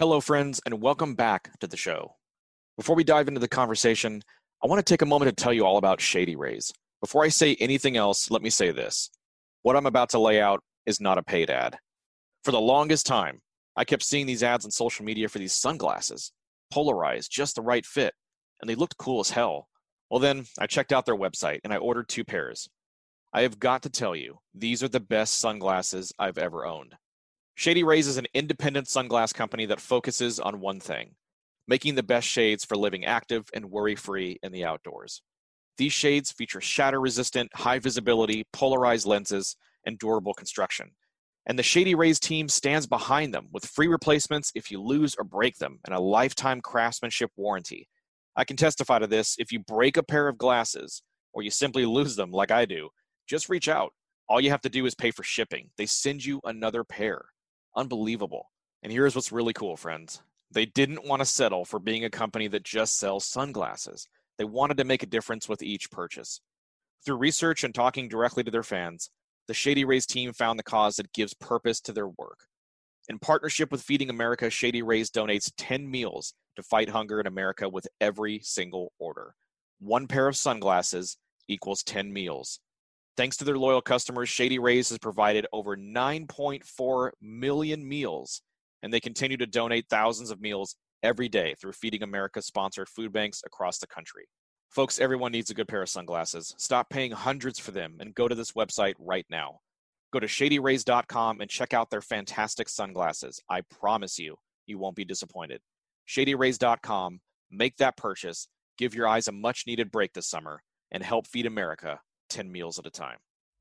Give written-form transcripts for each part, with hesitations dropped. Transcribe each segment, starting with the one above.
Hello, friends, and welcome back to the show. Before we dive into the conversation, I want to take a moment to tell you all about Shady Rays. Before I say anything else, let me say this. What I'm about to lay out is not a paid ad. For the longest time, I kept seeing these ads on social media for these sunglasses, polarized, just the right fit, and they looked cool as hell. Well, then I checked out their website and I ordered 2 pairs. I have got to tell you, these are the best sunglasses I've ever owned. Shady Rays is an independent sunglass company that focuses on one thing, making the best shades for living active and worry-free in the outdoors. These shades feature shatter-resistant, high-visibility, polarized lenses, and durable construction. And the Shady Rays team stands behind them with free replacements if you lose or break them and a lifetime craftsmanship warranty. I can testify to this. If you break a pair of glasses or you simply lose them like I do, just reach out. All you have to do is pay for shipping. They send you another pair. Unbelievable. And here's what's really cool, friends. They didn't want to settle for being a company that just sells sunglasses. They wanted to make a difference with each purchase. Through research and talking directly to their fans, the Shady Rays team found the cause that gives purpose to their work. In partnership with Feeding America, Shady Rays donates 10 meals to fight hunger in America with every single order. 1 pair of sunglasses equals 10 meals. Thanks to their loyal customers, Shady Rays has provided over 9.4 million meals, and they continue to donate thousands of meals every day through Feeding America-sponsored food banks across the country. Folks, everyone needs a good pair of sunglasses. Stop paying hundreds for them and go to this website right now. Go to shadyrays.com and check out their fantastic sunglasses. I promise you, you won't be disappointed. Shadyrays.com, make that purchase, give your eyes a much-needed break this summer, and help feed America 10 meals at a time.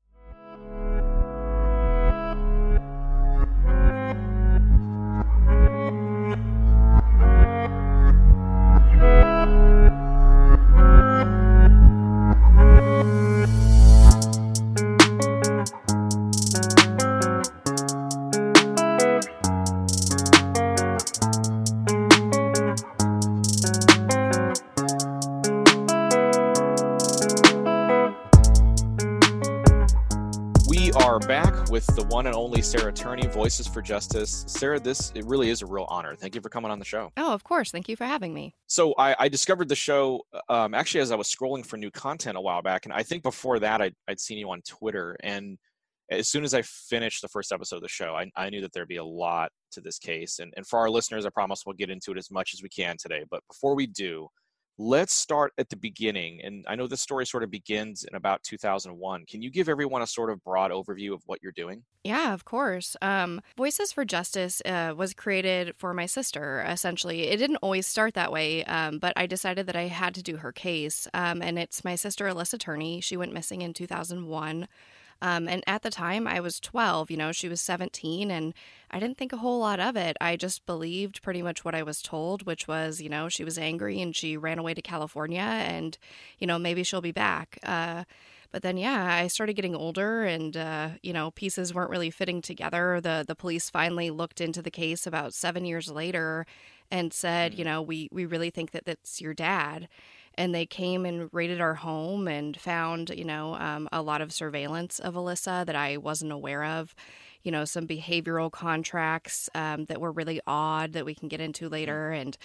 Back with the one and only Sarah Turney, Voices for Justice. Sarah, it really is a real honor. Thank you for coming on the show. Oh, of course. Thank you for having me. So I discovered the show actually as I was scrolling for new content a while back. And I think before that, I'd seen you on Twitter. And as soon as I finished the first episode of the show, I knew that there'd be a lot to this case. And for our listeners, I promise we'll get into it as much as we can today. But before we do, let's start at the beginning. And I know this story sort of begins in about 2001. Can you give everyone a sort of broad overview of what you're doing? Yeah, of course. Voices for Justice was created for my sister, essentially. It didn't always start that way, but I decided that I had to do her case. And it's my sister, Alyssa Turney. She went missing in 2001. And at the time, I was 12, she was 17, and I didn't think a whole lot of it. I just believed pretty much what I was told, which was, she was angry and she ran away to California and, maybe she'll be back. But then, I started getting older and, pieces weren't really fitting together. The police finally looked into the case about 7 years later and said, we really think that that's your dad. And they came and raided our home and found, a lot of surveillance of Alyssa that I wasn't aware of, some behavioral contracts that were really odd that we can get into later. And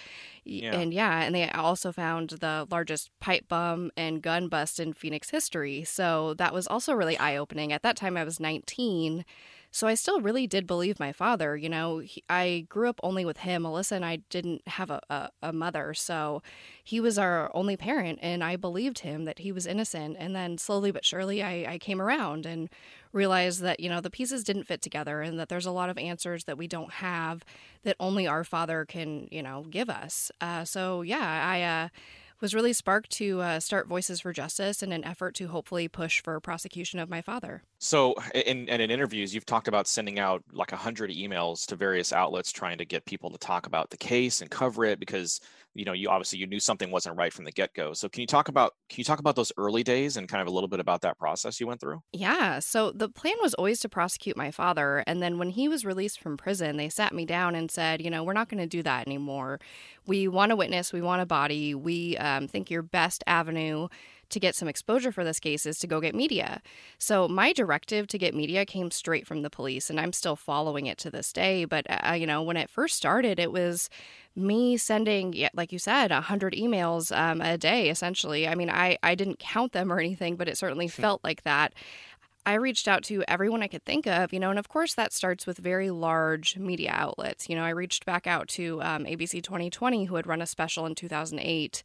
they also found the largest pipe bomb and gun bust in Phoenix history. So that was also really eye-opening. At that time, I was 19. So I still really did believe my father. I grew up only with him. Alyssa and I didn't have a mother, so he was our only parent, and I believed him that he was innocent. And then slowly but surely, I came around and realized that, the pieces didn't fit together and that there's a lot of answers that we don't have that only our father can, give us. I was really sparked to start Voices for Justice in an effort to hopefully push for prosecution of my father. So in interviews, you've talked about sending out like 100 emails to various outlets trying to get people to talk about the case and cover it because, you knew something wasn't right from the get-go. So can you talk about those early days and kind of a little bit about that process you went through? Yeah. So the plan was always to prosecute my father. And then when he was released from prison, they sat me down and said, we're not going to do that anymore. We want a witness. We want a body. We think your best avenue to get some exposure for this case is to go get media. So my directive to get media came straight from the police, and I'm still following it to this day. But, when it first started, it was me sending, like you said, 100 emails a day, essentially. I mean, I didn't count them or anything, but it certainly felt like that. I reached out to everyone I could think of, and of course that starts with very large media outlets. I reached back out to ABC 2020, who had run a special in 2008.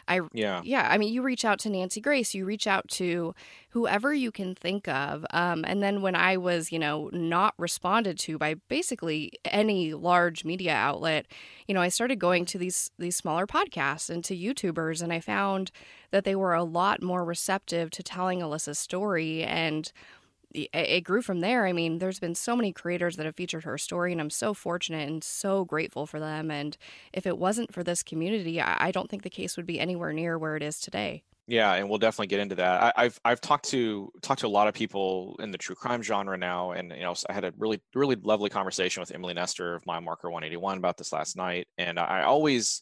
I mean, you reach out to Nancy Grace, you reach out to whoever you can think of. And then when I was, not responded to by basically any large media outlet, I started going to these smaller podcasts and to YouTubers, and I found that they were a lot more receptive to telling Alyssa's story, and it grew from there. I mean, there's been so many creators that have featured her story, and I'm so fortunate and so grateful for them. And if it wasn't for this community, I don't think the case would be anywhere near where it is today. Yeah, and we'll definitely get into that. I've talked to a lot of people in the true crime genre now, and I had a really lovely conversation with Emily Nestor of Milemarker 181 about this last night, and I always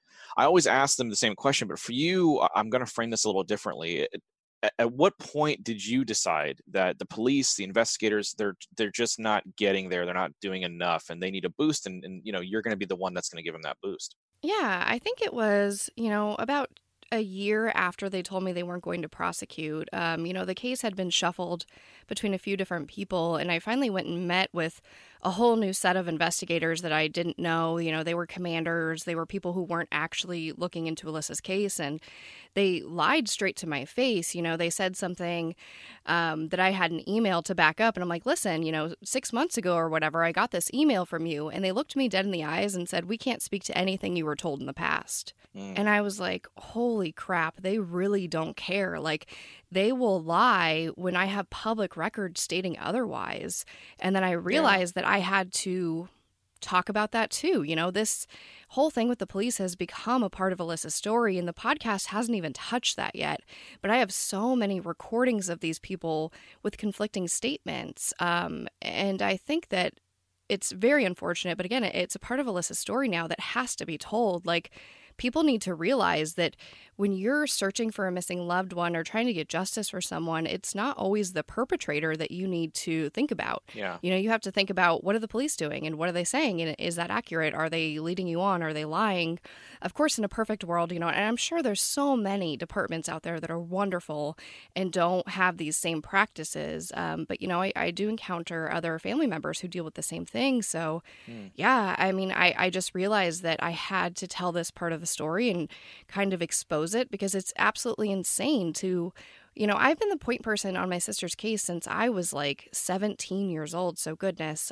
ask them the same question. But for you, I'm going to frame this a little differently. At what point did you decide that the police, the investigators, they're just not getting there, they're not doing enough, and they need a boost, and you're going to be the one that's going to give them that boost? Yeah, I think it was, about a year after they told me they weren't going to prosecute. The case had been shuffled between a few different people, and I finally went and met with a whole new set of investigators that I didn't know. They were commanders, they were people who weren't actually looking into Alyssa's case, and they lied straight to my face. They said something that I had an email to back up, and I'm like, listen, 6 months ago or whatever, I got this email from you, and they looked me dead in the eyes and said, we can't speak to anything you were told in the past. And I was like, holy crap, they really don't care. Like, they will lie when I have public records stating otherwise. And then I realized that I had to talk about that too. This whole thing with the police has become a part of Alyssa's story, and the podcast hasn't even touched that yet. But I have so many recordings of these people with conflicting statements. And I think that it's very unfortunate, but again, it's a part of Alyssa's story now that has to be told. Like, people need to realize that when you're searching for a missing loved one or trying to get justice for someone, it's not always the perpetrator that you need to think about. Yeah. You have to think about, what are the police doing and what are they saying? And is that accurate? Are they leading you on? Are they lying? Of course, in a perfect world, and I'm sure there's so many departments out there that are wonderful and don't have these same practices. But, I do encounter other family members who deal with the same thing. So, yeah, I mean, I just realized that I had to tell this part of the story and kind of expose it, because it's absolutely insane to, I've been the point person on my sister's case since I was like 17 years old. So goodness,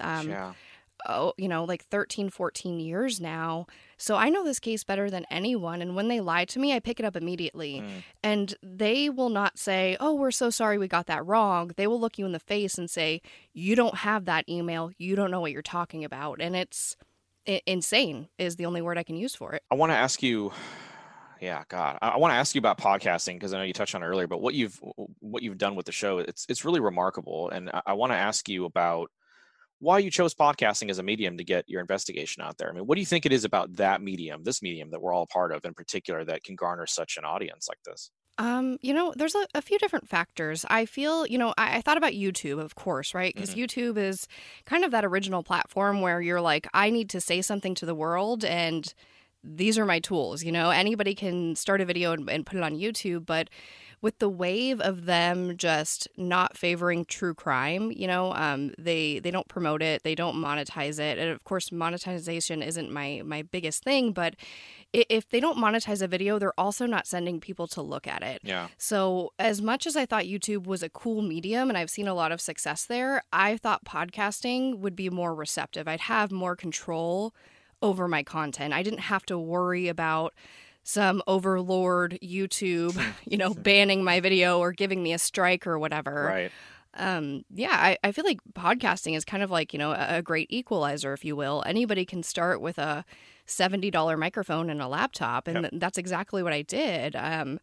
like 13, 14 years now. So I know this case better than anyone. And when they lie to me, I pick it up immediately. And they will not say, oh, we're so sorry we got that wrong. They will look you in the face and say, you don't have that email. You don't know what you're talking about. And it's insane is the only word I can use for it. I want to ask you, I want to ask you about podcasting, because I know you touched on it earlier, but what you've done with the show, it's really remarkable. And I want to ask you about why you chose podcasting as a medium to get your investigation out there. I mean, what do you think it is about this medium that we're all a part of in particular, that can garner such an audience like this? There's a few different factors. I feel, I thought about YouTube, of course, right? Because YouTube is kind of that original platform where you're like, I need to say something to the world, and these are my tools. Anybody can start a video and put it on YouTube, but with the wave of them just not favoring true crime, they don't promote it, they don't monetize it. And of course, monetization isn't my biggest thing, but if they don't monetize a video, they're also not sending people to look at it. Yeah. So as much as I thought YouTube was a cool medium and I've seen a lot of success there, I thought podcasting would be more receptive. I'd have more control over my content. I didn't have to worry about some overlord YouTube, banning my video or giving me a strike or whatever. Right. I feel like podcasting is kind of like, a great equalizer, if you will. Anybody can start with a $70 microphone and a laptop, and that's exactly what I did.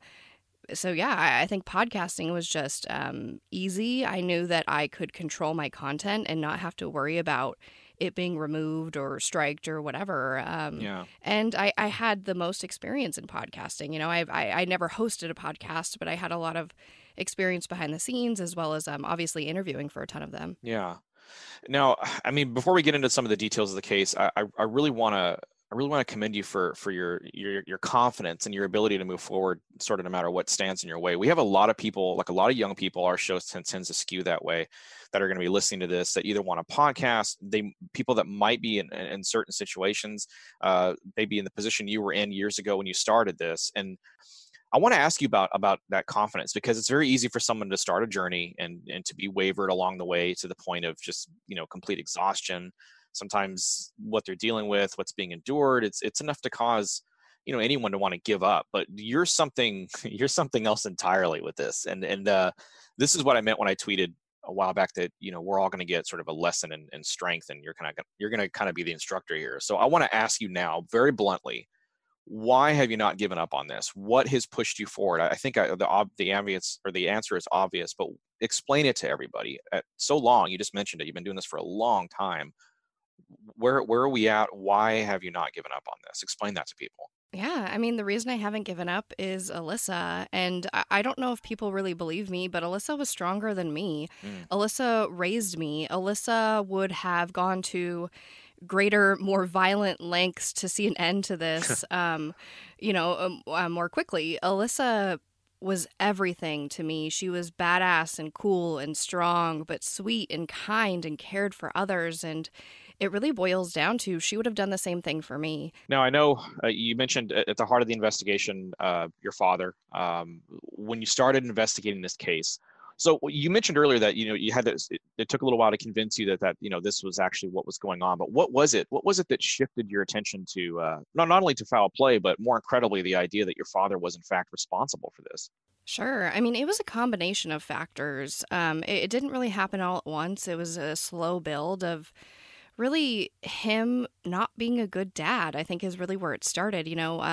I think podcasting was just easy. I knew that I could control my content and not have to worry about it being removed or striked or whatever. Yeah. And I had the most experience in podcasting. I never hosted a podcast, but I had a lot of experience behind the scenes as well as obviously interviewing for a ton of them. Yeah. Now, I mean, before we get into some of the details of the case, I really want to commend you for your confidence and your ability to move forward, sort of no matter what stands in your way. We have a lot of people, like a lot of young people, our show tends to skew that way, that are going to be listening to this, that either want a podcast, people that might be in certain situations, maybe in the position you were in years ago when you started this. And I want to ask you about that confidence, because it's very easy for someone to start a journey and to be wavered along the way to the point of just, complete exhaustion. Sometimes what they're dealing with, what's being endured, it's enough to cause, anyone to want to give up. But you're something else entirely with this. And this is what I meant when I tweeted a while back that, we're all going to get sort of a lesson in strength, and you're going to kind of be the instructor here. So I want to ask you now, very bluntly, why have you not given up on this? What has pushed you forward? I think the answer is obvious, but explain it to everybody. So long, you just mentioned it. You've been doing this for a long time. Where are we at? Why have you not given up on this? Explain that to people. Yeah, I mean, the reason I haven't given up is Alyssa. And I don't know if people really believe me, but Alyssa was stronger than me. Mm. Alyssa raised me. Alyssa would have gone to greater, more violent lengths to see an end to this, more quickly. Alyssa was everything to me. She was badass and cool and strong, but sweet and kind and cared for others. And it really boils down to she would have done the same thing for me. Now, I know you mentioned at the heart of the investigation, your father, when you started investigating this case. So you mentioned earlier that, you had this, it took a little while to convince you that, this was actually what was going on. But what was it? What was it that shifted your attention to not only to foul play, but more incredibly, the idea that your father was in fact responsible for this? Sure. I mean, it was a combination of factors. It didn't really happen all at once. It was a slow build of really him not being a good dad, I think, is really where it started.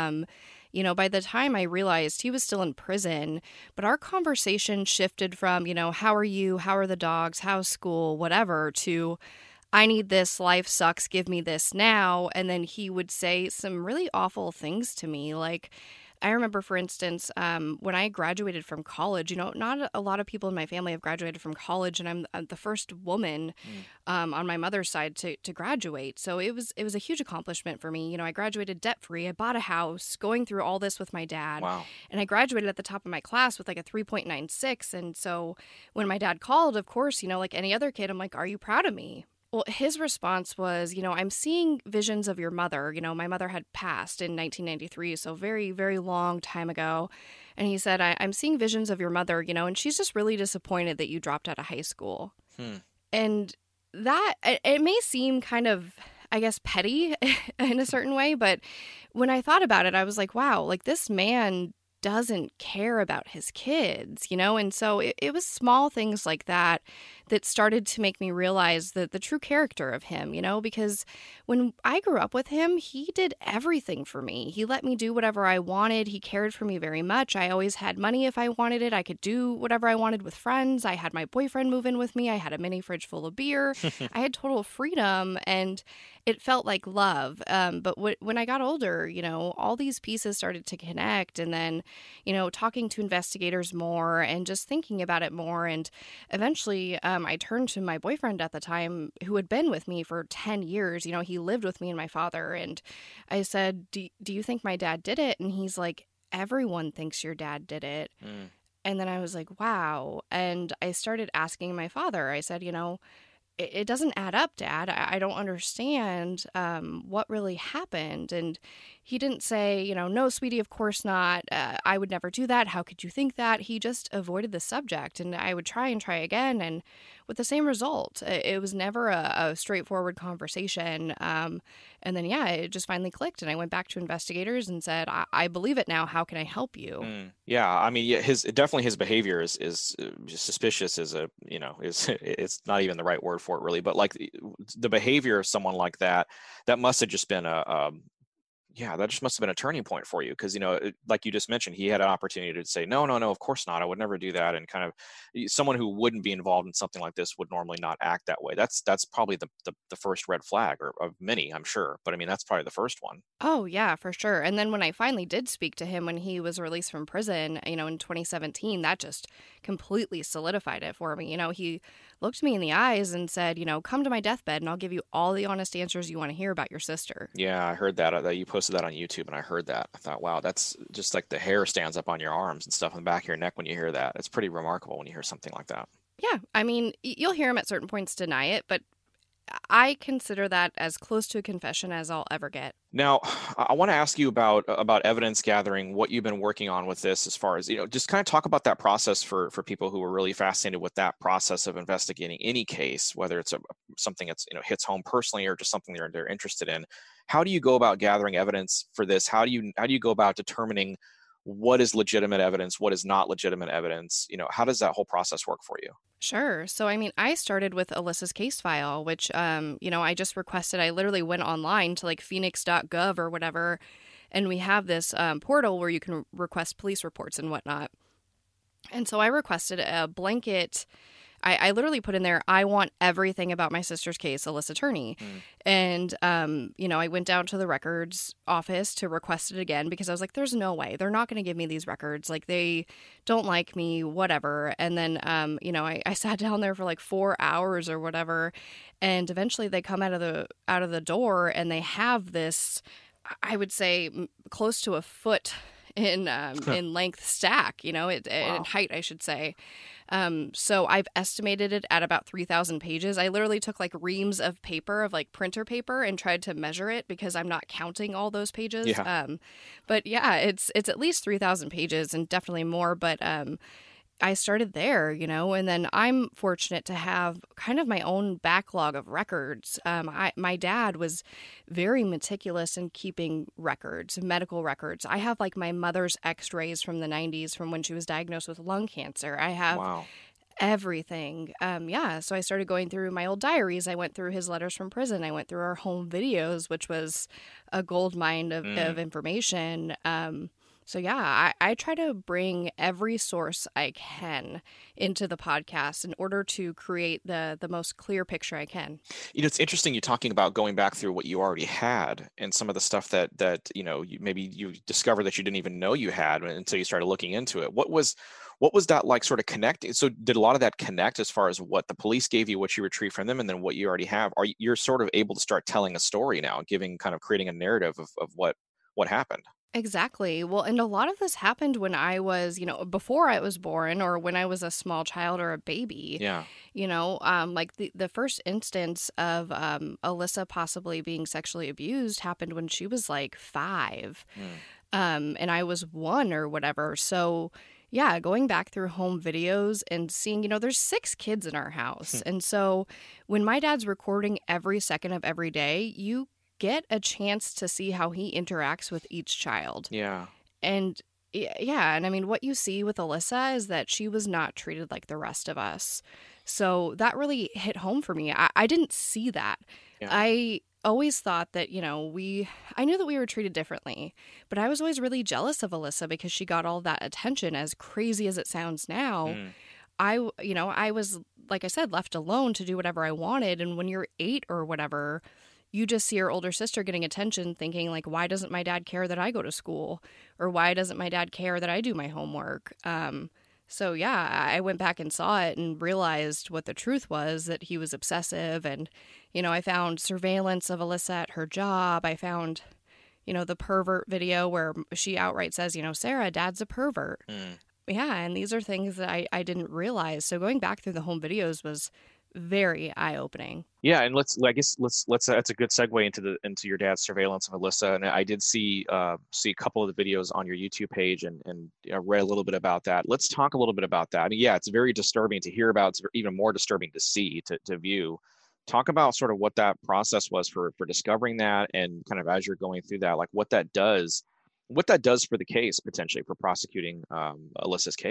By the time I realized he was still in prison, but our conversation shifted from, how are you? How are the dogs? How's school? Whatever, to I need this, life sucks, give me this now. And then he would say some really awful things to me. Like, I remember, for instance, when I graduated from college, not a lot of people in my family have graduated from college, and I'm the first woman on my mother's side to graduate. So it was a huge accomplishment for me. I graduated debt-free. I bought a house, going through all this with my dad. Wow. And I graduated at the top of my class with like a 3.96. And so when my dad called, of course, like any other kid, I'm like, are you proud of me? Well, his response was, I'm seeing visions of your mother. My mother had passed in 1993, so very, very long time ago. And he said, I'm seeing visions of your mother, and she's just really disappointed that you dropped out of high school. And that, it may seem kind of, I guess, petty in a certain way, but when I thought about it, I was like, wow, like this man doesn't care about his kids, and so it was small things like that started to make me realize the true character of him, because when I grew up with him, he did everything for me. He let me do whatever I wanted. He cared for me very much. I always had money if I wanted it. I could do whatever I wanted with friends. I had my boyfriend move in with me. I had a mini fridge full of beer. I had total freedom, and it felt like love. But when I got older, all these pieces started to connect, and then, talking to investigators more and just thinking about it more. And eventually, I turned to my boyfriend at the time, who had been with me for 10 years. He lived with me and my father. And I said, do you think my dad did it? And he's like, everyone thinks your dad did it. And then I was like, wow. And I started asking my father. I said, it doesn't add up, Dad. I don't understand what really happened. And he didn't say, no, sweetie, of course not. I would never do that. How could you think that? He just avoided the subject. And I would try and try again, and with the same result. It was never a straightforward conversation. And then, it just finally clicked. And I went back to investigators and said, I believe it now. How can I help you? Yeah, I mean, his behavior is suspicious. It's not even the right word for it, really. But like the behavior of someone like that must have just been Yeah, that just must have been a turning point for you because, like you just mentioned, he had an opportunity to say, no, no, no, of course not. I would never do that. And kind of someone who wouldn't be involved in something like this would normally not act that way. That's probably the first red flag or of many, I'm sure. But I mean, that's probably the first one. Oh, yeah, for sure. And then when I finally did speak to him when he was released from prison, in 2017, that just completely solidified it for me. He looked me in the eyes and said, come to my deathbed and I'll give you all the honest answers you want to hear about your sister. Yeah, I heard that you posted that on YouTube, and I heard that. I thought, wow, that's just like the hair stands up on your arms and stuff on the back of your neck when you hear that. It's pretty remarkable when you hear something like that. Yeah, I mean, you'll hear him at certain points deny it, but I consider that as close to a confession as I'll ever get. Now, I want to ask you about evidence gathering, what you've been working on with this, as far as, just kind of talk about that process for people who are really fascinated with that process of investigating any case, whether it's something that's, hits home personally or just something they're interested in. How do you go about gathering evidence for this? How do you go about determining what is legitimate evidence, what is not legitimate evidence? How does that whole process work for you? Sure. So, I mean, I started with Alyssa's case file, which, I just requested. I literally went online to like phoenix.gov or whatever, and we have this portal where you can request police reports and whatnot. And so I requested a blanket. I literally put in there, I want everything about my sister's case, Alyssa Turney. And, I went down to the records office to request it again because I was like, there's no way. They're not going to give me these records. Like, they don't like me, whatever. And then, I sat down there for like 4 hours or whatever. And eventually they come out of the door and they have this, I would say, close to a foot in length stack, Wow. in height, I should say. So I've estimated it at about 3,000 pages. I literally took like reams of paper, of like printer paper, and tried to measure it because I'm not counting all those pages. Yeah. But yeah, it's at least 3,000 pages and definitely more. But I started there, and then I'm fortunate to have kind of my own backlog of records. My dad was very meticulous in keeping records, medical records. I have like my mother's x-rays from the 90s from when she was diagnosed with lung cancer. I have Wow. everything. So I started going through my old diaries. I went through his letters from prison. I went through our home videos, which was a gold mine of information. So yeah, I try to bring every source I can into the podcast in order to create the most clear picture I can. It's interesting you talking about going back through what you already had and some of the stuff that maybe you discovered that you didn't even know you had until you started looking into it. What was that like, sort of connecting? So did a lot of that connect as far as what the police gave you, what you retrieved from them, and then what you already have? You're sort of able to start telling a story now, creating a narrative of what happened? Exactly. Well, and a lot of this happened when I was, before I was born or when I was a small child or a baby. Yeah. Like the first instance of Alyssa possibly being sexually abused happened when she was like 5. And I was 1 or whatever. So, yeah, going back through home videos and seeing, there's 6 kids in our house. And so when my dad's recording every second of every day, you get a chance to see how he interacts with each child. Yeah. And yeah, and I mean, what you see with Alyssa is that she was not treated like the rest of us. So that really hit home for me. I didn't see that. Yeah. I always thought that, I knew that we were treated differently, but I was always really jealous of Alyssa because she got all that attention, as crazy as it sounds now. I was, like I said, left alone to do whatever I wanted. And when you're 8 or whatever, you just see your older sister getting attention thinking like, why doesn't my dad care that I go to school? Or why doesn't my dad care that I do my homework? So yeah, I went back and saw it and realized what the truth was, that he was obsessive. And, I found surveillance of Alyssa at her job. I found, the pervert video where she outright says, Sarah, dad's a pervert. Yeah, and these are things that I didn't realize. So going back through the home videos was very eye-opening. Yeah, and let's that's a good segue into your dad's surveillance of Alyssa. And I did see a couple of the videos on your YouTube page and read a little bit about that. Let's talk a little bit about that. I mean, yeah, it's very disturbing to hear about. It's even more disturbing to see, to view. Talk about sort of what that process was for discovering that, and kind of as you're going through that, like what that does for the case, potentially for prosecuting Alyssa's case.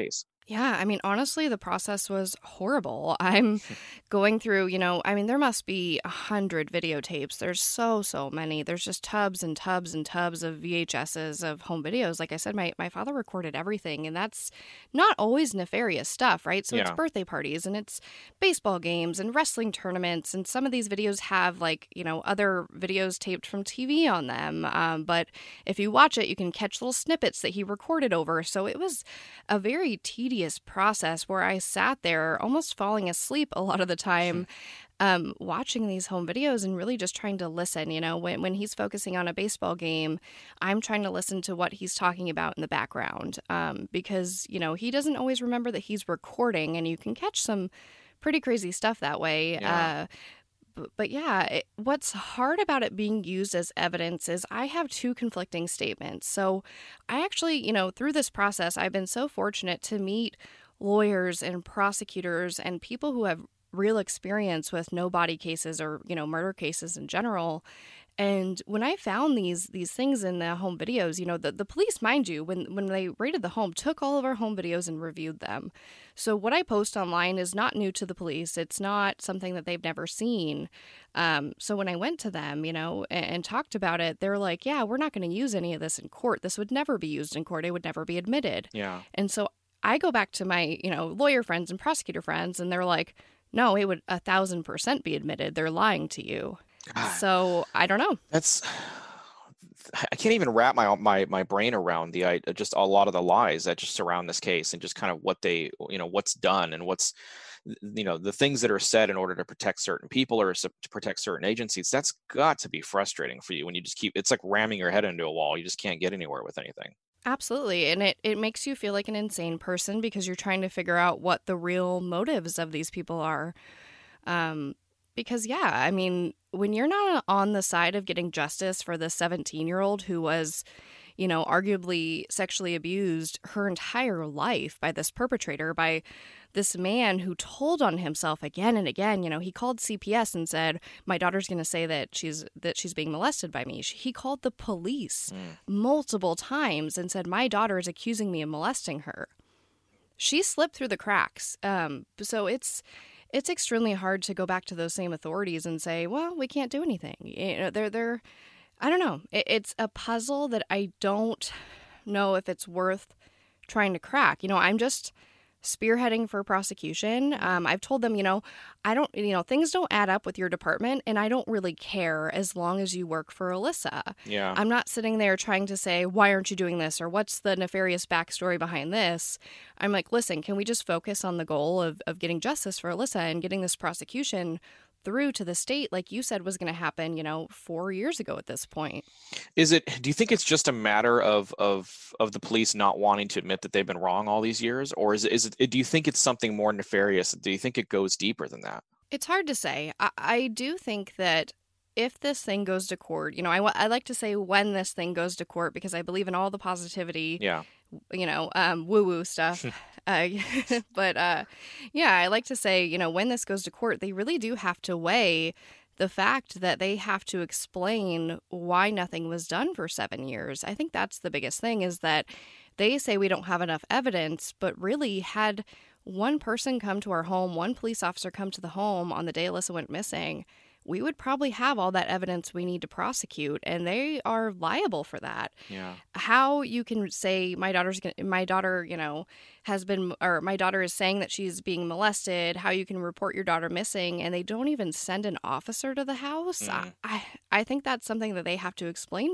Yeah, I mean, honestly, the process was horrible. I'm going through, I mean, there must be 100 videotapes. There's so many. There's just tubs and tubs and tubs of VHSs of home videos. Like I said, my father recorded everything, and that's not always nefarious stuff, right? So it's Yeah. birthday parties and it's baseball games and wrestling tournaments. And some of these videos have, like, other videos taped from TV on them. But if you watch it, you can catch little snippets that he recorded over. So it was a very tedious process where I sat there almost falling asleep a lot of the time, watching these home videos and really just trying to listen. When he's focusing on a baseball game, I'm trying to listen to what he's talking about in the background, because, he doesn't always remember that he's recording, and you can catch some pretty crazy stuff that way. Yeah. But yeah, what's hard about it being used as evidence is I have two conflicting statements. So I actually, through this process, I've been so fortunate to meet lawyers and prosecutors and people who have real experience with no body cases or, murder cases in general. And when I found these things in the home videos, the police, mind you, when they raided the home, took all of our home videos and reviewed them. So what I post online is not new to the police. It's not something that they've never seen. So when I went to them, and talked about it, they're like, yeah, we're not going to use any of this in court. This would never be used in court. It would never be admitted. Yeah. And so I go back to my, lawyer friends and prosecutor friends, and they're like, no, it would 1,000% be admitted. They're lying to you. God, So I don't know. that's I can't even wrap my brain around just a lot of the lies that just surround this case, and just kind of what they, what's done, and what's, the things that are said in order to protect certain people or to protect certain agencies. That's got to be frustrating for you when you just it's like ramming your head into a wall. You just can't get anywhere with anything. Absolutely. And it makes you feel like an insane person because you're trying to figure out what the real motives of these people are. Because, yeah, I mean, when you're not on the side of getting justice for the 17-year-old who was, arguably sexually abused her entire life by this perpetrator, by this man who told on himself again and again. He called CPS and said, my daughter's going to say that she's being molested by me. He called the police multiple times and said, my daughter is accusing me of molesting her. She slipped through the cracks. So it's extremely hard to go back to those same authorities and say, well, we can't do anything. They're I don't know. It's a puzzle that I don't know if it's worth trying to crack. I'm just spearheading for prosecution. I've told them, I don't, things don't add up with your department, and I don't really care as long as you work for Alyssa. Yeah. I'm not sitting there trying to say, why aren't you doing this? Or what's the nefarious backstory behind this? I'm like, listen, can we just focus on the goal of getting justice for Alyssa and getting this prosecution through to the state, like you said was going to happen, 4 years ago at this point. Do you think it's just a matter of the police not wanting to admit that they've been wrong all these years, or is it do you think it's something more nefarious? Do you think it goes deeper than that? It's hard to say. I do think that if this thing goes to court, I like to say when this thing goes to court because I believe in all the positivity, Yeah. woo-woo stuff. But yeah, I like to say, when this goes to court, they really do have to weigh the fact that they have to explain why nothing was done for 7 years. I think that's the biggest thing, is that they say we don't have enough evidence, but really, had one person come to our home, one police officer come to the home on the day Alyssa went missing, we would probably have all that evidence we need to prosecute, and they are liable for that. Yeah. How you can say my daughter, has been, or my daughter is saying that she's being molested, how you can report your daughter missing and they don't even send an officer to the house. I think that's something that they have to explain.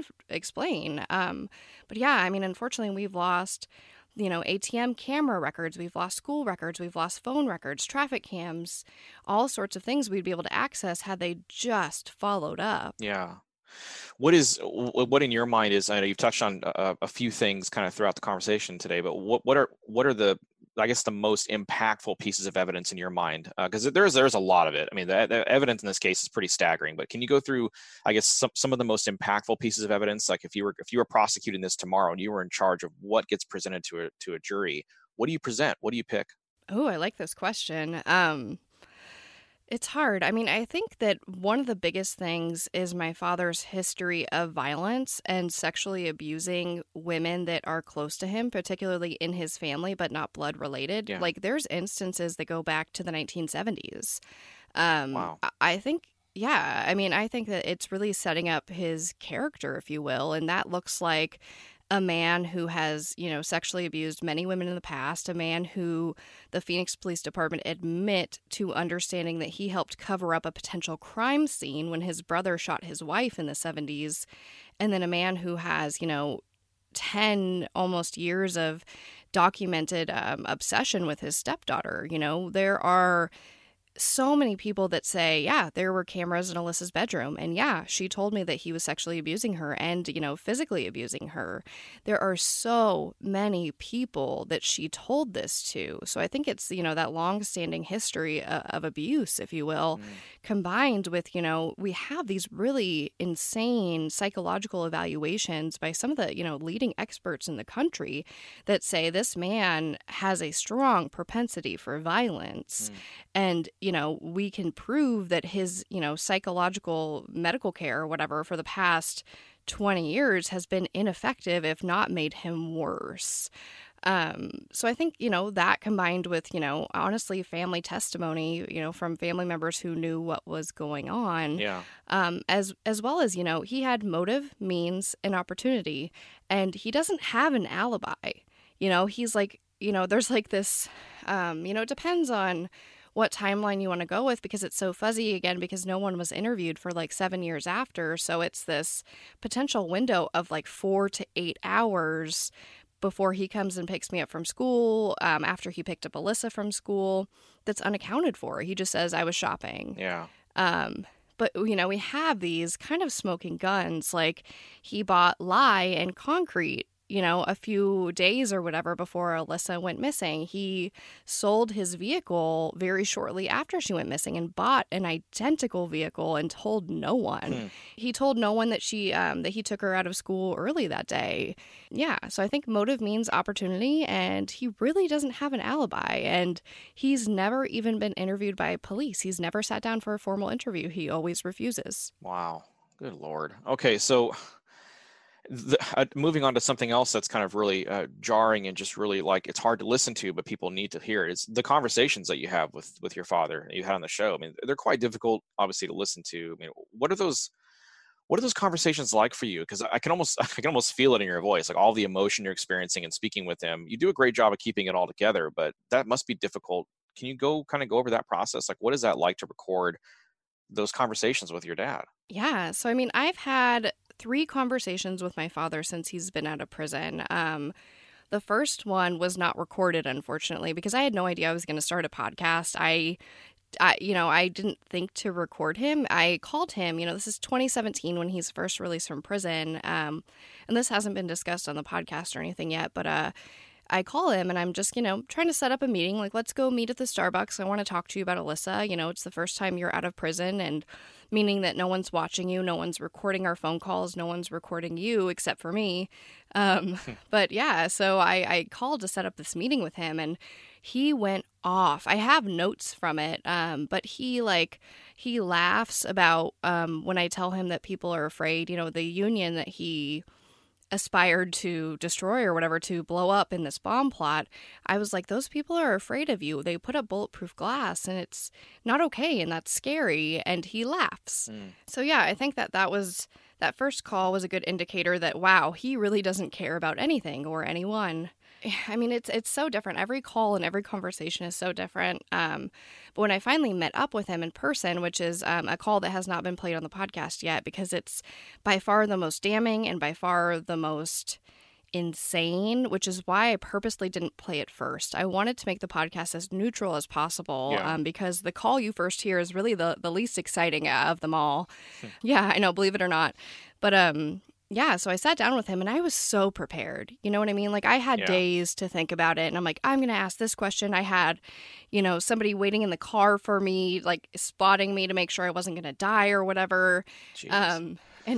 But yeah, I mean, unfortunately, we've lost ATM camera records, we've lost school records, we've lost phone records, traffic cams, all sorts of things we'd be able to access had they just followed up. Yeah. What in your mind is, I know you've touched on a few things kind of throughout the conversation today, but what are the, I guess, the most impactful pieces of evidence in your mind? Because there's a lot of it. I mean, the evidence in this case is pretty staggering. But can you go through, I guess, some of the most impactful pieces of evidence? Like if you were prosecuting this tomorrow and you were in charge of what gets presented to a jury, what do you present? What do you pick? Oh, I like this question. It's hard. I mean, I think that one of the biggest things is my father's history of violence and sexually abusing women that are close to him, particularly in his family, but not blood related. Yeah. Like, there's instances that go back to the 1970s. Wow. I think, yeah, I mean, I think that it's really setting up his character, if you will. And that looks like a man who has, sexually abused many women in the past, a man who the Phoenix Police Department admit to understanding that he helped cover up a potential crime scene when his brother shot his wife in the 70s, and then a man who has, 10 almost years of documented obsession with his stepdaughter. There are so many people that say, yeah, there were cameras in Alyssa's bedroom. And yeah, she told me that he was sexually abusing her and, physically abusing her. There are so many people that she told this to. So I think it's, that long-standing history of abuse, if you will, combined with, we have these really insane psychological evaluations by some of the, leading experts in the country that say this man has a strong propensity for violence. And, we can prove that his, psychological medical care or whatever for the past 20 years has been ineffective, if not made him worse. So I think, that combined with, honestly, family testimony, from family members who knew what was going on. Yeah. As well as, he had motive, means, and opportunity, and he doesn't have an alibi. He's like, there's like this, it depends on what timeline you want to go with because it's so fuzzy again because no one was interviewed for like 7 years after. So it's this potential window of like 4 to 8 hours before he comes and picks me up from school, after he picked up Alyssa from school, that's unaccounted for. He just says, I was shopping. Yeah. But, we have these kind of smoking guns, like he bought lye and concrete, a few days or whatever before Alyssa went missing. He sold his vehicle very shortly after she went missing and bought an identical vehicle and told no one. He told no one that that he took her out of school early that day. Yeah, so I think motive means opportunity, and he really doesn't have an alibi. And he's never even been interviewed by police. He's never sat down for a formal interview. He always refuses. Wow. Good Lord. Okay, so moving on to something else that's kind of really jarring and just really like it's hard to listen to, but people need to hear it. It's the conversations that you have with your father you had on the show. I mean, they're quite difficult, obviously, to listen to. I mean, what are those conversations like for you? Because I can almost feel it in your voice, like all the emotion you're experiencing and speaking with him. You do a great job of keeping it all together, but that must be difficult. Can you go over that process? Like, what is that like to record those conversations with your dad? Yeah. So, I mean, I've had 3 conversations with my father since he's been out of prison. The first one was not recorded, unfortunately, because I had no idea I was going to start a podcast. I didn't think to record him. I called him, this is 2017 when he's first released from prison. And this hasn't been discussed on the podcast or anything yet, but I call him and I'm just, trying to set up a meeting. Like, let's go meet at the Starbucks. I want to talk to you about Alyssa. It's the first time you're out of prison, and meaning that no one's watching you. No one's recording our phone calls. No one's recording you except for me. But yeah, so I called to set up this meeting with him, and he went off. I have notes from it. But he laughs about when I tell him that people are afraid, the union that he aspired to destroy or whatever, to blow up in this bomb plot. I was like, those people are afraid of you. They put up bulletproof glass and it's not okay and that's scary. And he laughs. So yeah, I think that first call was a good indicator that, wow, he really doesn't care about anything or anyone. I mean, it's so different. Every call and every conversation is so different. But when I finally met up with him in person, which is a call that has not been played on the podcast yet because it's by far the most damning and by far the most insane, which is why I purposely didn't play it first. I wanted to make the podcast as neutral as possible, because the call you first hear is really the least exciting of them all. Yeah, I know, believe it or not. But yeah, so I sat down with him and I was so prepared. You know what I mean? Like, I had days to think about it, and I'm like, I'm going to ask this question. I had, somebody waiting in the car for me, like spotting me to make sure I wasn't going to die or whatever. And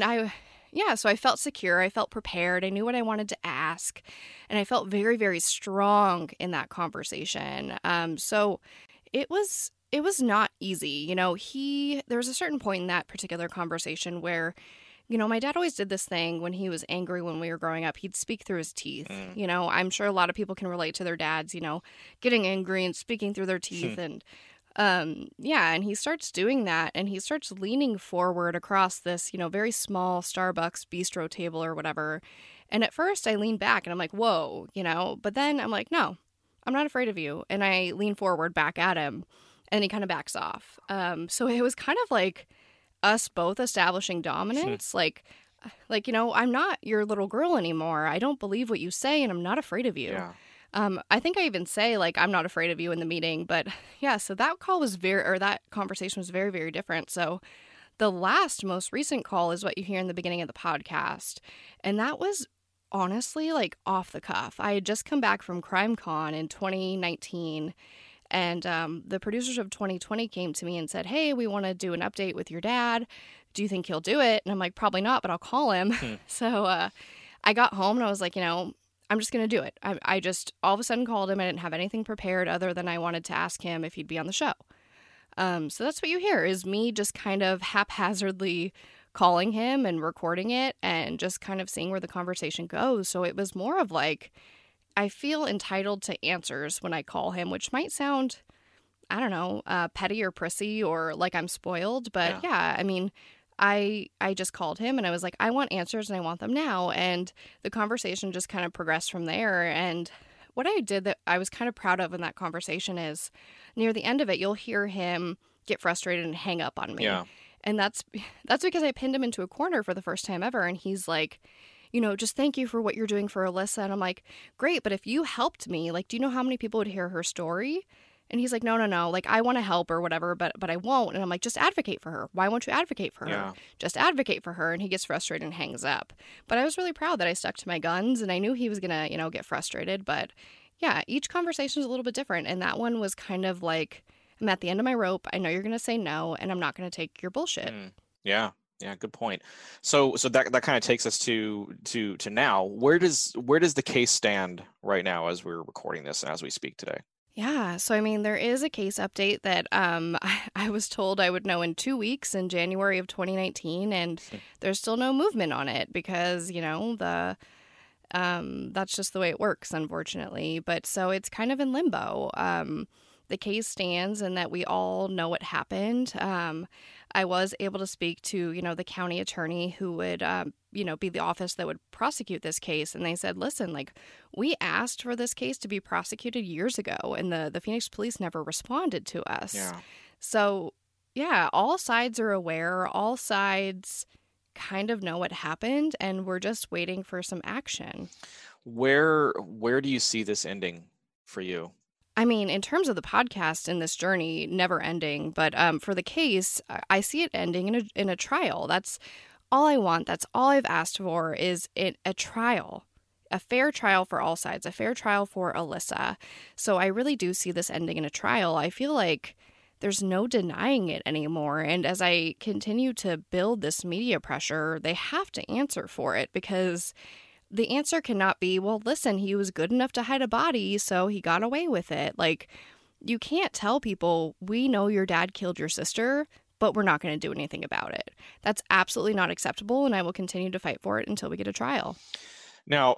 so I felt secure. I felt prepared. I knew what I wanted to ask, and I felt very, very strong in that conversation. So it was it was not easy. There was a certain point in that particular conversation where, my dad always did this thing when he was angry when we were growing up. He'd speak through his teeth. I'm sure a lot of people can relate to their dads, getting angry and speaking through their teeth. And and he starts doing that, and he starts leaning forward across this, very small Starbucks bistro table or whatever. And at first I lean back and I'm like, whoa, but then I'm like, no, I'm not afraid of you. And I lean forward back at him, and he kind of backs off. So it was kind of like us both establishing dominance. Like, I'm not your little girl anymore. I don't believe what you say, and I'm not afraid of you. Yeah. I think I even say, like, I'm not afraid of you in the meeting. But yeah, so that that conversation was very, very different. So the most recent call is what you hear in the beginning of the podcast. And that was honestly like off the cuff. I had just come back from CrimeCon in 2019. And the producers of 2020 came to me and said, hey, we want to do an update with your dad. Do you think he'll do it? And I'm like, probably not, but I'll call him. So I got home and I was like, I'm just going to do it. I just all of a sudden called him. I didn't have anything prepared other than I wanted to ask him if he'd be on the show. So that's what you hear is me just kind of haphazardly calling him and recording it and just kind of seeing where the conversation goes. So it was more of like, I feel entitled to answers when I call him, which might sound, I don't know, petty or prissy or like I'm spoiled. But yeah, I mean, I just called him and I was like, I want answers and I want them now. And the conversation just kind of progressed from there. And what I did that I was kind of proud of in that conversation is near the end of it, you'll hear him get frustrated and hang up on me. Yeah. And that's because I pinned him into a corner for the first time ever. And he's like, just thank you for what you're doing for Alyssa. And I'm like, great, but if you helped me, like, do you know how many people would hear her story? And he's like, no, like, I want to help or whatever, but I won't. And I'm like, just advocate for her. Why won't you advocate for her? Yeah. Just advocate for her. And he gets frustrated and hangs up. But I was really proud that I stuck to my guns, and I knew he was going to, get frustrated. But yeah, each conversation is a little bit different. And that one was kind of like, I'm at the end of my rope. I know you're going to say no, and I'm not going to take your bullshit. Yeah. Yeah, good point. So that kind of takes us to now. Where does the case stand right now as we're recording this and as we speak today? Yeah, so I mean, there is a case update that I was told I would know in 2 weeks in January of 2019, and there's still no movement on it because that's just the way it works, unfortunately. But so it's kind of in limbo. The case stands and that we all know what happened. I was able to speak to, the county attorney who would, be the office that would prosecute this case. And they said, listen, like, we asked for this case to be prosecuted years ago, and the Phoenix police never responded to us. Yeah. So, yeah, all sides are aware. All sides kind of know what happened, and we're just waiting for some action. Where do you see this ending for you? I mean, in terms of the podcast and this journey, never ending. But for the case, I see it ending in a trial. That's all I want. That's all I've asked for is a trial, a fair trial for all sides, a fair trial for Alyssa. So I really do see this ending in a trial. I feel like there's no denying it anymore. And as I continue to build this media pressure, they have to answer for it because the answer cannot be, well, listen, he was good enough to hide a body, so he got away with it. Like, you can't tell people, we know your dad killed your sister, but we're not going to do anything about it. That's absolutely not acceptable, and I will continue to fight for it until we get a trial. Now,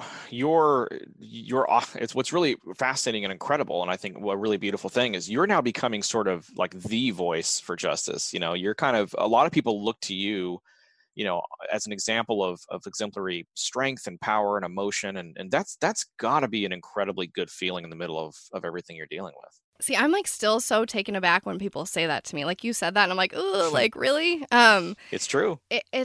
it's what's really fascinating and incredible, and I think a really beautiful thing is you're now becoming sort of like the voice for justice. You're kind of, a lot of people look to you, as an example of exemplary strength and power and emotion. And that's got to be an incredibly good feeling in the middle of everything you're dealing with. See, I'm like still so taken aback when people say that to me. Like you said that and I'm like, ooh, like really? It's true.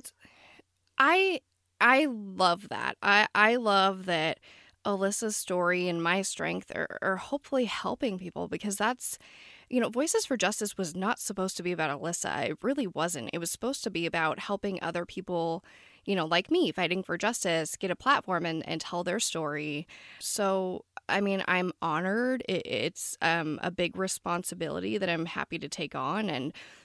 I love that. I love that Alyssa's story and my strength are hopefully helping people because that's, Voices for Justice was not supposed to be about Alyssa. It really wasn't. It was supposed to be about helping other people, like me, fighting for justice, get a platform and tell their story. So, I mean, I'm honored. It's a big responsibility that I'm happy to take on. And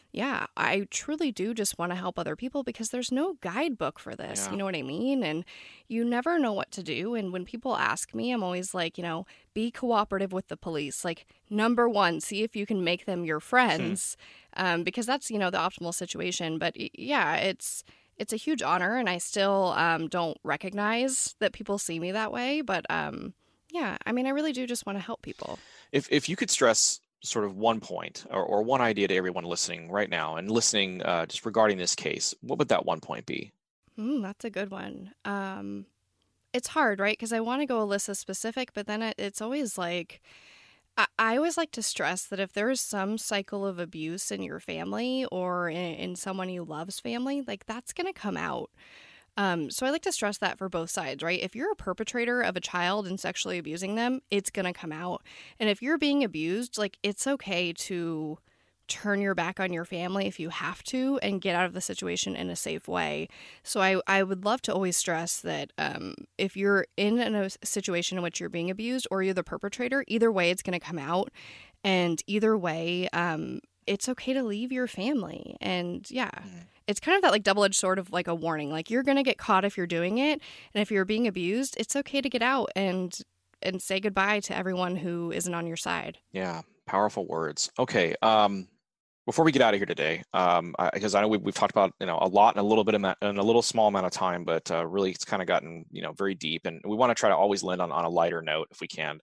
yeah, I truly do just want to help other people because there's no guidebook for this. Yeah. You know what I mean? And you never know what to do. And when people ask me, I'm always like, be cooperative with the police. Like, number one, see if you can make them your friends, because that's, the optimal situation. But yeah, it's a huge honor, and I still don't recognize that people see me that way. But yeah, I mean, I really do just want to help people. If you could stress sort of one point or one idea to everyone listening right now and listening just regarding this case, what would that one point be? That's a good one. It's hard, right? Because I want to go Alyssa specific, but then it's always like, I always like to stress that if there is some cycle of abuse in your family or in someone you love's family, like that's going to come out. So I like to stress that for both sides, right? If you're a perpetrator of a child and sexually abusing them, it's going to come out. And if you're being abused, like it's okay to turn your back on your family if you have to and get out of the situation in a safe way. So I would love to always stress that if you're in a situation in which you're being abused or you're the perpetrator, either way it's going to come out. And either way, it's okay to leave your family. And yeah, it's kind of that like double-edged sword of like a warning. Like you're going to get caught if you're doing it. And if you're being abused, it's okay to get out and say goodbye to everyone who isn't on your side. Yeah, powerful words. Okay. Before we get out of here today, because I know we've talked about a lot in a little bit in a little small amount of time, but really it's kind of gotten very deep, and we want to try to always land on a lighter note if we can.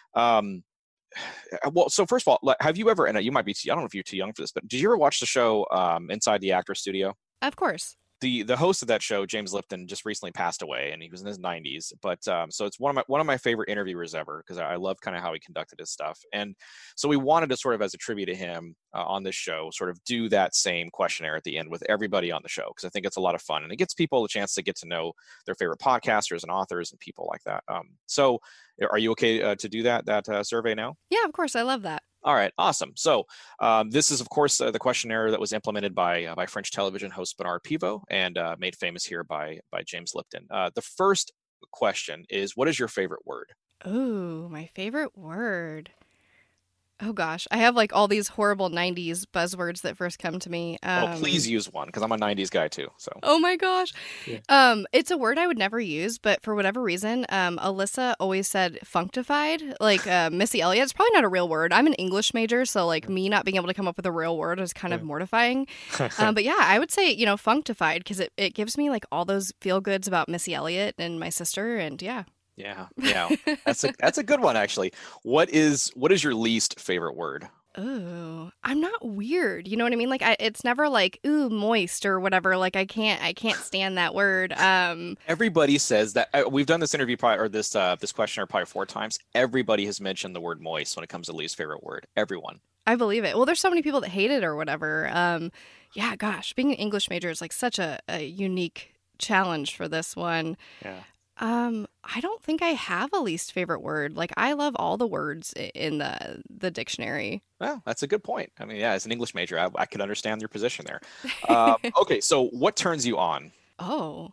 Well, so first of all, have you ever? And you might be I don't know if you're too young for this, but did you ever watch the show Inside the Actors Studio? Of course. The host of that show, James Lipton, just recently passed away, and he was in his 90s. But so it's one of my favorite interviewers ever because I love kind of how he conducted his stuff. And so we wanted to sort of, as a tribute to him on this show, sort of do that same questionnaire at the end with everybody on the show because I think it's a lot of fun and it gets people a chance to get to know their favorite podcasters and authors and people like that. So are you okay to do that survey now? Yeah, of course. I love that. All right, awesome. So this is, of course, the questionnaire that was implemented by French television host Bernard Pivot and made famous here by James Lipton. The first question is, what is your favorite word? Ooh, my favorite word. Oh gosh, I have like all these horrible 90s buzzwords that first come to me. Please use one because I'm a 90s guy too. So. Oh my gosh. Yeah. It's a word I would never use, but for whatever reason, Alyssa always said functified, like Missy Elliott. It's probably not a real word. I'm an English major, so like me not being able to come up with a real word is kind of mortifying. But yeah, I would say, functified because it gives me like all those feel goods about Missy Elliott and my sister, and yeah. Yeah. That's a good one actually. What is your least favorite word? Oh, I'm not weird. You know what I mean? Like it's never like, ooh, moist or whatever. Like I can't stand that word. Everybody says that. We've done this interview probably, or this questionnaire probably 4 times. Everybody has mentioned the word moist when it comes to least favorite word. Everyone. I believe it. Well, there's so many people that hate it or whatever. Yeah, gosh, being an English major is like such a unique challenge for this one. Yeah. I don't think I have a least favorite word. Like I love all the words in the dictionary. Well, that's a good point. I mean, yeah, as an English major, I could understand your position there. Okay, so what turns you on? Oh,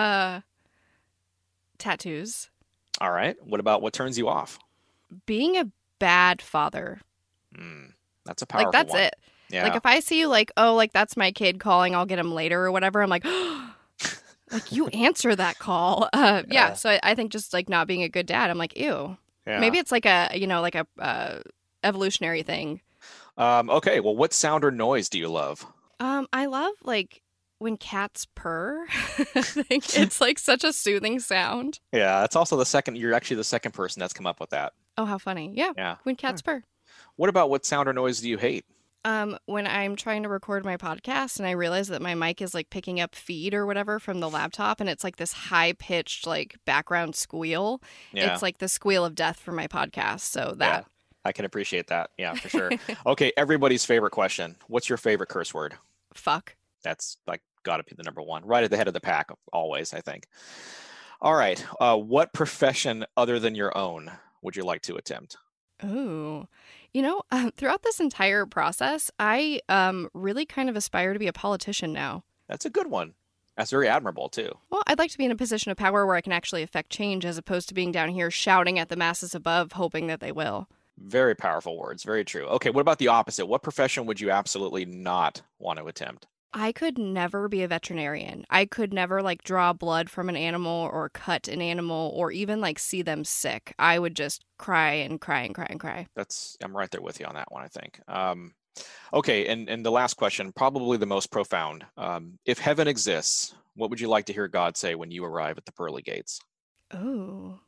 tattoos. All right. What about what turns you off? Being a bad father. That's a powerful like that's one. it. Yeah. Like if I see you like, oh, like that's my kid calling, I'll get him later or whatever. I'm like, like you answer that call. Yeah. So I think just like not being a good dad, I'm like, ew. Yeah. Maybe it's like a evolutionary thing. Okay. Well, what sound or noise do you love? I love like when cats purr. I think it's like such a soothing sound. Yeah. It's also you're actually the second person that's come up with that. Oh, how funny. Yeah. Yeah. When cats purr. What about what sound or noise do you hate? When I'm trying to record my podcast and I realize that my mic is like picking up feed or whatever from the laptop and it's like this high pitched like background squeal. Yeah. It's like the squeal of death for my podcast. So that. Yeah, I can appreciate that. Yeah, for sure. Okay. Everybody's favorite question. What's your favorite curse word? Fuck. That's like got to be the number one, right at the head of the pack always, I think. All right. What profession other than your own would you like to attempt? Ooh. Throughout this entire process, I really kind of aspire to be a politician now. That's a good one. That's very admirable, too. Well, I'd like to be in a position of power where I can actually affect change as opposed to being down here shouting at the masses above, hoping that they will. Very powerful words. Very true. Okay, what about the opposite? What profession would you absolutely not want to attempt? I could never be a veterinarian. I could never like draw blood from an animal or cut an animal or even like see them sick. I would just cry and cry and cry and cry. I'm right there with you on that one, I think. Okay, and the last question, probably the most profound. If heaven exists, what would you like to hear God say when you arrive at the pearly gates? Oh.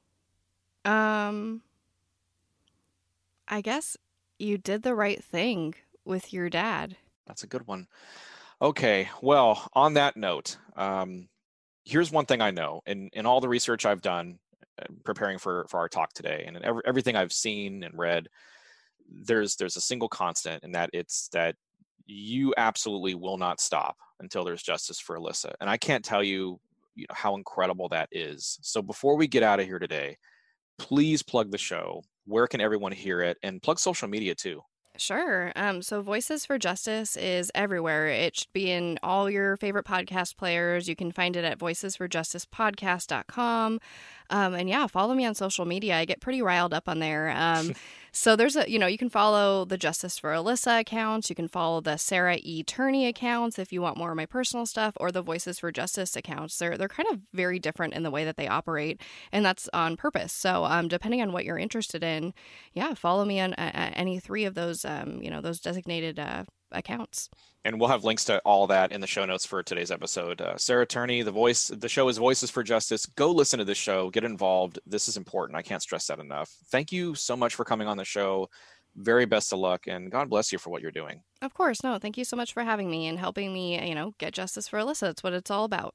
I guess you did the right thing with your dad. That's a good one. Okay, well, on that note, here's one thing I know. In all the research I've done preparing for our talk today, and in everything I've seen and read, there's a single constant, and it's that you absolutely will not stop until there's justice for Alyssa. And I can't tell you, how incredible that is. So before we get out of here today, please plug the show. Where can everyone hear it? And plug social media too. Sure. So Voices for Justice is everywhere. It should be in all your favorite podcast players. You can find it at voicesforjusticepodcast.com. And yeah, follow me on social media. I get pretty riled up on there. So there's you can follow the Justice for Alyssa accounts. You can follow the Sarah E. Turney accounts if you want more of my personal stuff, or the Voices for Justice accounts. They're kind of very different in the way that they operate, and that's on purpose. So depending on what you're interested in, yeah, follow me on any three of those, those designated accounts. And we'll have links to all that in the show notes for today's episode. Sarah Turney, the show is Voices for Justice. Go listen to this show, get involved. This is important. I can't stress that enough. Thank you so much for coming on the show. Very best of luck, and God bless you for what you're doing. Of course. No, thank you so much for having me and helping me, get justice for Alyssa. That's what it's all about.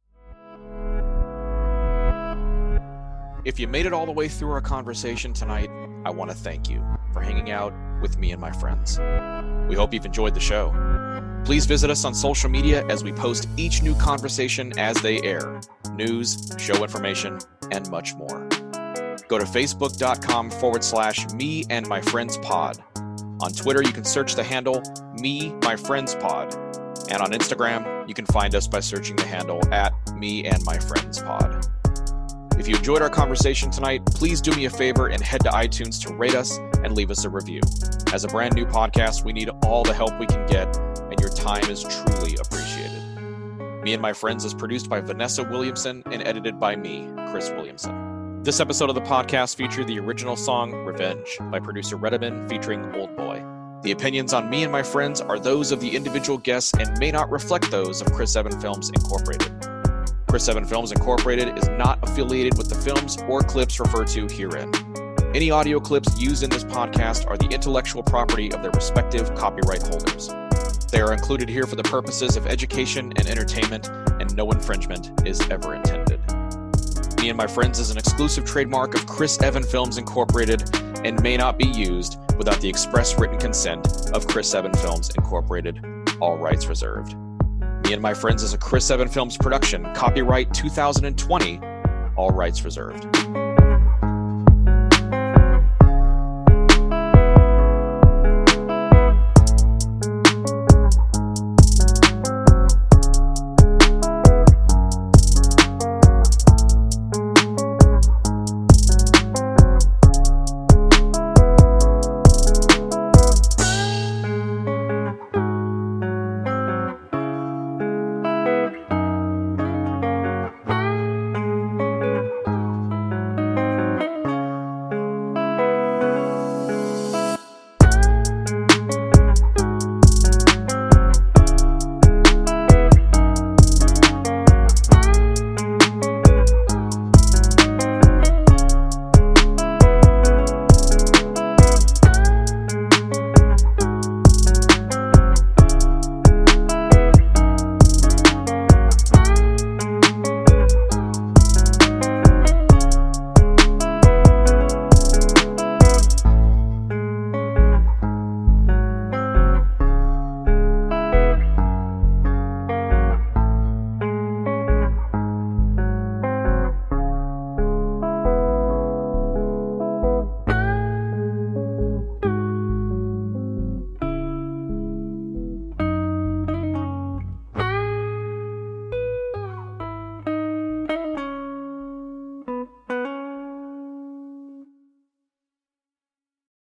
If you made it all the way through our conversation tonight, I want to thank you for hanging out with me and my friends. We hope you've enjoyed the show. Please visit us on social media as we post each new conversation as they air. News, show information, and much more. Go to facebook.com/me and my friends pod. On Twitter, you can search the handle me my friends pod. And on Instagram, you can find us by searching the handle @me and my friends pod. If you enjoyed our conversation tonight, please do me a favor and head to iTunes to rate us and leave us a review. As a brand new podcast, we need all the help we can get, and your time is truly appreciated. Me and My Friends is produced by Vanessa Williamson and edited by me, Chris Williamson. This episode of the podcast featured the original song Revenge by producer Redeman featuring Old Boy. The opinions on Me and My Friends are those of the individual guests and may not reflect those of Chris Evan Films Incorporated. Chris Evan Films Incorporated is not affiliated with the films or clips referred to herein. Any audio clips used in this podcast are the intellectual property of their respective copyright holders. They are included here for the purposes of education and entertainment, and no infringement is ever intended. Me and My Friends is an exclusive trademark of Chris Evan Films Incorporated and may not be used without the express written consent of Chris Evan Films Incorporated. All rights reserved. Me and My Friends is a Chris Evan Films production, copyright 2020, all rights reserved.